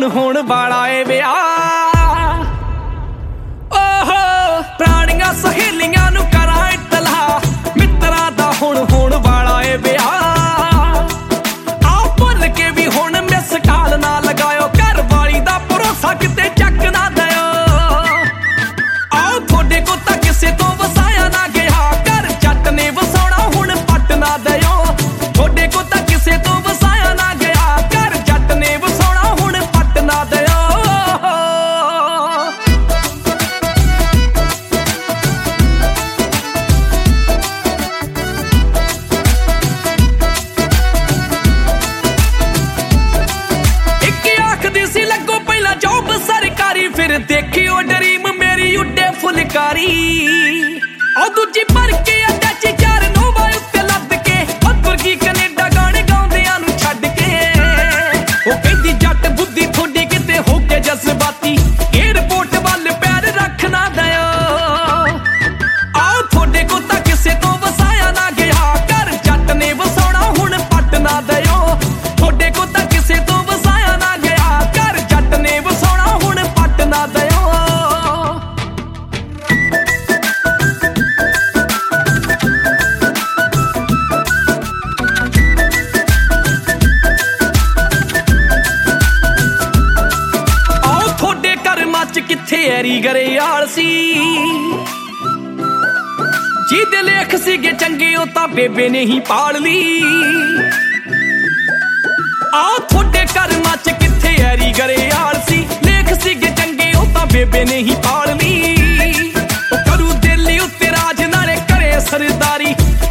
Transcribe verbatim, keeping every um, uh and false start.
ਹੁਣ ਹੋਣ ਵਾਲਾ ਏ ਵਿਆਹ। ਓਹੋ ਪੁਰਾਣੀਆਂ ਸਹੇਲੀਆਂ ਨੂੰ ਕਰਾਂ ਇਤਲਾ, ਮਿੱਤਰਾਂ ਦਾ ਹੁਣ ਹੋਣ ਵਾਲਾ ਏ ਵਿਆਹ। ਆ ਭੁੱਲ ਕੇ ਵੀ ਹੁਣ ਮਿਸ ਕਾਲ ਨਾ ਲਗਾਇਓ, ਘਰ ਵਾਲੀ ਦਾ ਭਰੋਸਾ ਕਿਤੇ ਚੱਕ ਨਾ ਦਿਓ। ਆਓ ਤੁਹਾਡੇ ਕੋ ਤਾਂ ਕਿਸੇ ਤੋਂ ਵਸਾਇਆ ਨਾ ਗਿਆ, ਘਰ ਜੱਟ ਨੇ ਵਸਾਉਣਾ ਹੁਣ ਪੱਟ ਨਾ ਦਿਓ। ਤੁਹਾਡੇ ਕੋ ਤਾਂ ਕਿਸੇ ਤੋਂ ਵਸਾਇਆ ਨਾ ਗਿਆ, ਘਰ ਜੱਟ ਨੇ ਵਸਾਉਣਾ ਹੁਣ ਪੱਟ ਨਾ ਦਿਓ। ਸੀ ਲੱਗੋ ਪਹਿਲਾਂ ਜੌਬ ਸਰਕਾਰੀ, ਫਿਰ ਦੇਖਿਓ ਡਰੀਮ ਮੇਰੀ ਉੱਡੇ ਫੁਲਕਾਰੀ। ਉਹ ਦੂਜੀ ਭਰ ਕੇ ਅਟੈਚ ਚਾਰ ਨੋਵਾ ਉੱਤੇ ਲੱਦ ਕੇ, ਉਹ ਤੁਰਕੀ ਕੈਨੇਡਾ ਗਾਣੇ ਗਾਉਂਦਿਆਂ ਨੂੰ ਛੱਡ ਕੇ। ਉਹ ਕਹਿੰਦੀ ਜੱਟ ਬੁੱਧੀ ਥੋੜੀ ਕਿਤੇ ਹੋ ਕੇ ਜਜ਼ਬਾਤੀ, ਏਅਰਪੋਰਟ ਵੱਲ ਪੈਰ ਰੱਖ ਨਾ ਦਿਓ। ਆਓ ਤੁਹਾਡੇ ਕੋ ਤਾਂ ਕਿਸੇ ਤੋਂ ਵਸਾਇਆ ਨਾ ਗਿਆ, ਘਰ ਜੱਟ ਨੇ ਵਸਾਉਣਾ ਹੁਣ ਪੱਟ ਨਾ ਦਿਓ। ਤੁਹਾਡੇ ਕੋ ਤਾਂ ਕਿਸੇ ਤੋਂ ਵਸਾਇਆ ਨਾ ਗਿਆ, ਘਰ ਜੱਟ ਨੇ ਵਸਾਉਣਾ ਹੁਣ ਪੱਟ ਨਾ ਦਿਓ। ਆਓ ਤੁਹਾਡੇ ਕਰਮਾਂ ਚ ਕਿੱਥੇ ਐਰੀ ਗਰੇਆਲ ਸੀ, ਜਿਹਦੇ ਲੇਖ ਸੀਗੇ ਚੰਗੇ ਉਹ ਤਾਂ ਬੇਬੇ ਨੇ ਹੀ ਪਾਲ ਲਈ। ਆ ਤੁਹਾਡੇ ਕਰਮਾਂ ਚ ਕਿੱਥੇ ਐਰੀ ਗਰੇਆਲ ਸੀ, ਲੇਖ ਸੀਗੇ ਚੰਗੇ ਉਹ ਤਾਂ ਬੇਬੇ ਨੇ ਹੀ ਪਾਲ ਲਈ। ਉਹ ਕਰੂ ਦਿੱਲੀ ਉੱਤੇ ਰਾਜ ਨਾਲੇ ਕਰੇ ਸਰਦਾਰੀ,